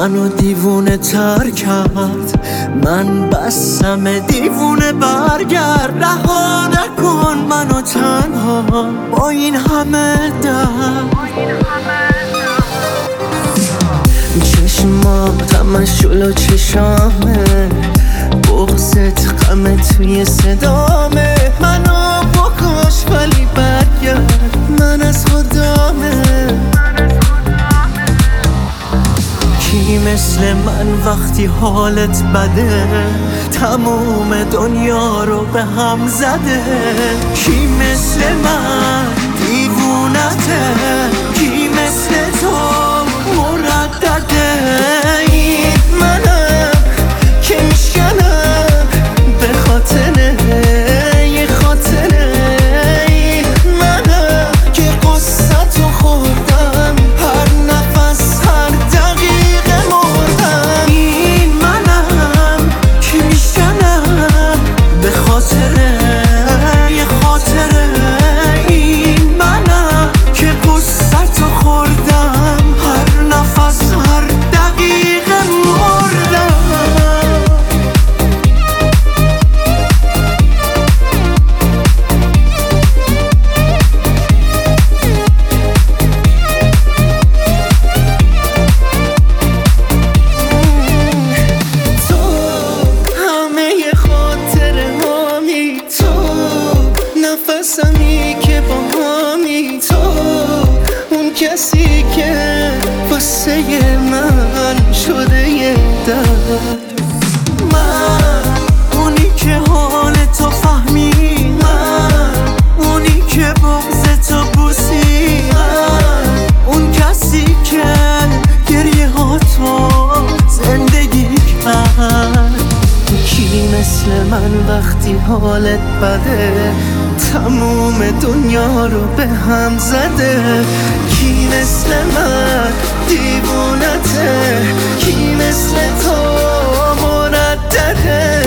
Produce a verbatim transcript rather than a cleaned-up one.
منو دیوونه تر کرد. من بسم دیوونه برگرد، رها نکن منو تنها با این همه درد. چشمات همش جلو چشامه، بغضت غم توی صدامه. منو بکش ولی برگرد، من از خدامه. کی مثل من وقتی حالت بده، تموم دنیا رو به هم زده. کی مثل من دیوونته، کی مثل تو مردده. این منم که میشکنم به خاطره یه خاطره. این منم که قصت رو خوردم، هر نفس هر دقیقه مردم. این منم که میشکنم به خاطره یه خاطره. این منم که قصت رو خوردم، هر نفس هر دقیقه مردم. تو همه خاطره هامی، تو نفسمی که با هامی، تو اون کسی که واسه من شده یه درد. من اونی که حال تو فهمی، من اونی که بغض تو بوسی، من اون کسی که گریه ها تو زندگی کرد. کی مثل من وقتی حالت بده، تموم دنیا رو به هم زده. کی مثل من دیوونته، کی مثل تو مردده.